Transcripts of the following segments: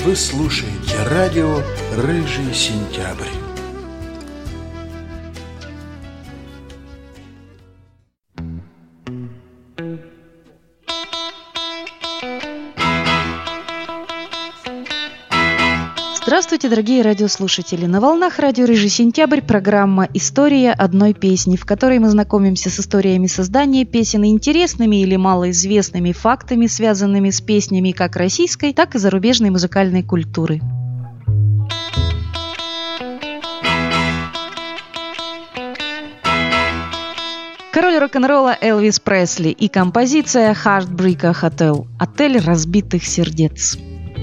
Вы слушаете радио «Рыжий сентябрь». Здравствуйте, дорогие радиослушатели! На волнах радио «Рыжий сентябрь» программа «История одной песни», в которой мы знакомимся с историями создания песен и интересными или малоизвестными фактами, связанными с песнями как российской, так и зарубежной музыкальной культуры. Король рок-н-ролла Элвис Пресли и композиция «Heartbreaker Hotel» – «Отель разбитых сердец».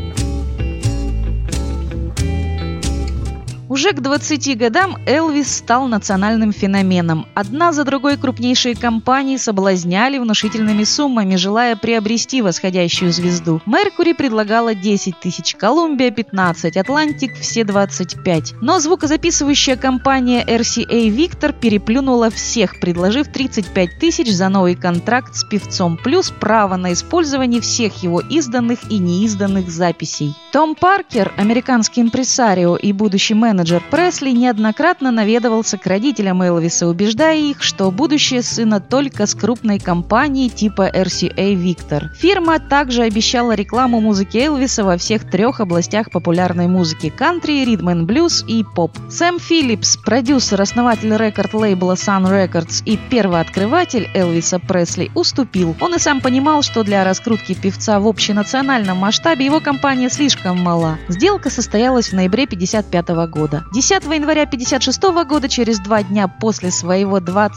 Уже к 20 годам Элвис стал национальным феноменом. Одна за другой крупнейшие компании соблазняли внушительными суммами, желая приобрести восходящую звезду. Mercury предлагала 10 тысяч, Columbia – 15, Atlantic – все 25. Но звукозаписывающая компания RCA Victor переплюнула всех, предложив 35 тысяч за новый контракт с певцом, плюс право на использование всех его изданных и неизданных записей. Том Паркер, американский импресарио и будущий менеджер Пресли, неоднократно наведывался к родителям Элвиса, убеждая их, что будущее сына только с крупной компанией типа RCA Victor. Фирма также обещала рекламу музыки Элвиса во всех 3 областях популярной музыки – кантри, ритм энд блюз и поп. Сэм Филлипс, продюсер, основатель рекорд-лейбла Sun Records и первооткрыватель Элвиса Пресли, уступил. Он и сам понимал, что для раскрутки певца в общенациональном масштабе его компания слишком мала. Сделка состоялась в ноябре 1955 года. 10 января 1956 года, через 2 дня после своего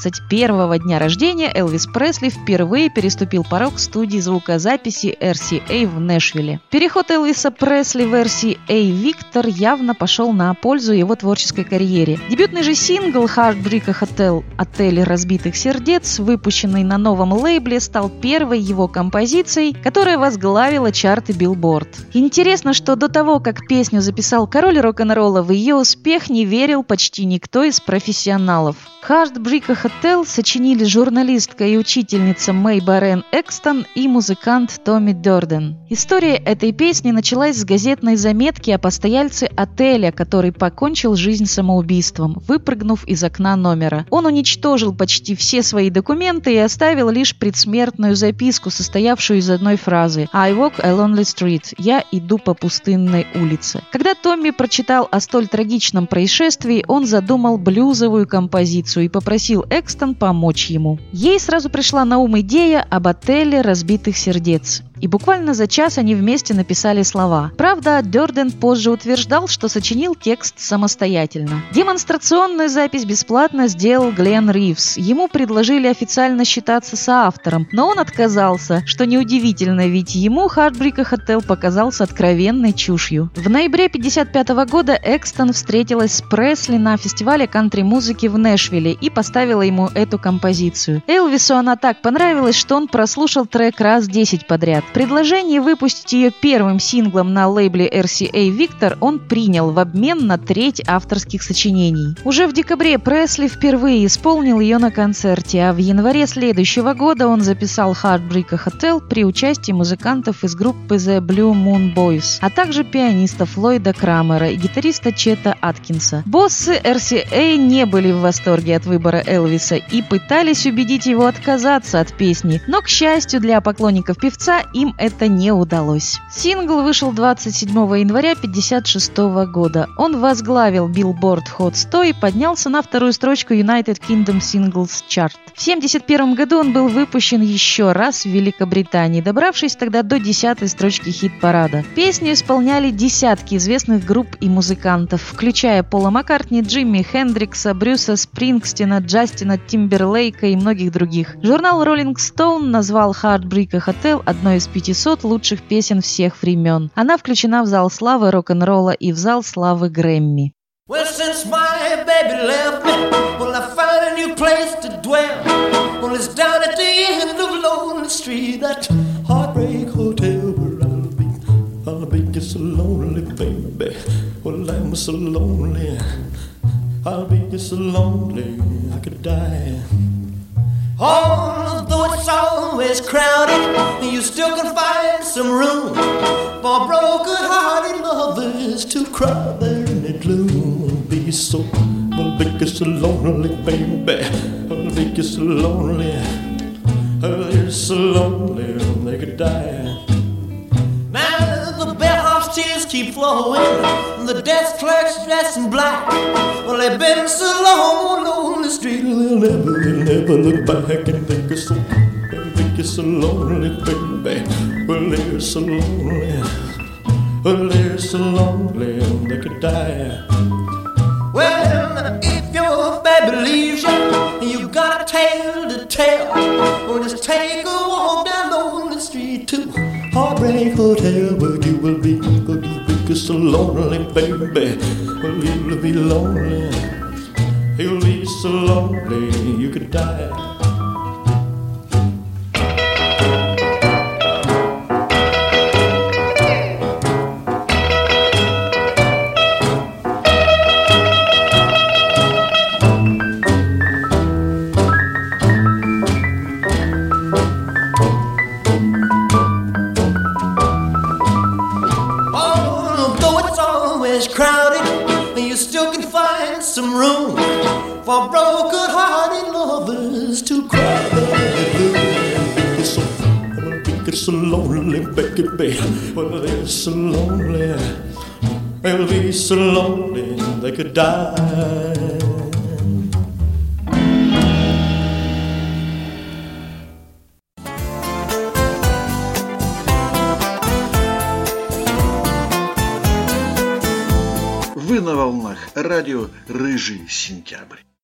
21-го дня рождения, Элвис Пресли впервые переступил порог студии звукозаписи RCA в Нэшвилле. Переход Элвиса Пресли в RCA Victor явно пошел на пользу его творческой карьере. Дебютный же сингл «Heartbreaker Hotel» – «Отель разбитых сердец», выпущенный на новом лейбле, стал первой его композицией, которая возглавила чарты Billboard. Интересно, что до того, как песню записал король рок-н-ролла, в ее успех не верил почти никто из профессионалов. «Heartbreaker Hotel» сочинили журналистка и учительница Мэй Барен Экстон и музыкант Томми Дёрден. История этой песни началась с газетной заметки о постояльце отеля, который покончил жизнь самоубийством, выпрыгнув из окна номера. Он уничтожил почти все свои документы и оставил лишь предсмертную записку, состоявшую из одной фразы «I walk a lonely street» – «Я иду по пустынной улице». Когда Томми прочитал о столь трагичном происшествии, он задумал блюзовую композицию и попросил Экстон помочь ему. Ей сразу пришла на ум идея об отеле разбитых сердец. И буквально за час они вместе написали слова. Правда, Дёрден позже утверждал, что сочинил текст самостоятельно. Демонстрационную запись бесплатно сделал Глен Ривз. Ему предложили официально считаться соавтором, но он отказался, что неудивительно, ведь ему «Heartbreaker Hotel» показался откровенной чушью. В ноябре 1955 года Экстон встретилась с Пресли на фестивале кантри-музыки в Нэшвилле и поставила ему эту композицию. Элвису она так понравилась, что он прослушал трек раз 10 подряд. Предложение выпустить ее первым синглом на лейбле RCA Victor он принял в обмен на треть авторских сочинений. Уже в декабре Пресли впервые исполнил ее на концерте, а в январе следующего года он записал «Heartbreaker Hotel» при участии музыкантов из группы The Blue Moon Boys, а также пианиста Флойда Крамера и гитариста Чета Аткинса. Боссы RCA не были в восторге от выбора Элвиса и пытались убедить его отказаться от песни, но, к счастью для поклонников певца, им это не удалось. Сингл вышел 27 января 1956 года. Он возглавил Billboard Hot 100 и поднялся на вторую строчку United Kingdom Singles Chart. В 1971 году он был выпущен еще раз в Великобритании, добравшись тогда до 10-й строчки хит-парада. Песню исполняли десятки известных групп и музыкантов, включая Пола Маккартни, Джимми Хендрикса, Брюса Спрингстина, Джастина Тимберлейка и многих других. Журнал Rolling Stone назвал «Heartbreaker Hotel» одной из 500 лучших песен всех времен. Она включена в зал славы рок-н-ролла и в зал славы Грэмми. Well, since my baby left me, well, I found a new place to dwell. Well, it's down at the end of Lonely Street, that heartbreak hotel where I'll be just so lonely, baby. Well, I'm so lonely, I'll be just so lonely, I could die. Although it's always crowded, you still can find some room for broken-hearted lovers to cry there in the gloom. Be so, I'll make you so lonely, baby. I'll make you so lonely. You're so lonely, they could die. Now the bellhop's tears keep flowing, the desk clerk's dressed in black. Well, they've been so long on the street, they'll never look back and think you're so lonely, baby. Well, they're so lonely. Well, they're so lonely, they could die. Well, if your baby leaves you, and you got a tale to tell, well, just take a walk down lonely street to Heartbreak Hotel, where you will be so lonely, baby. Well, you'll be lonely. You'll be so lonely, you could die. Crowded, and you still can find some room for broken-hearted lovers to cry. They're so lonely, baby. Well, they're so lonely. They'll be so lonely they could die. Вы на волнах радио «Рыжий сентябрь».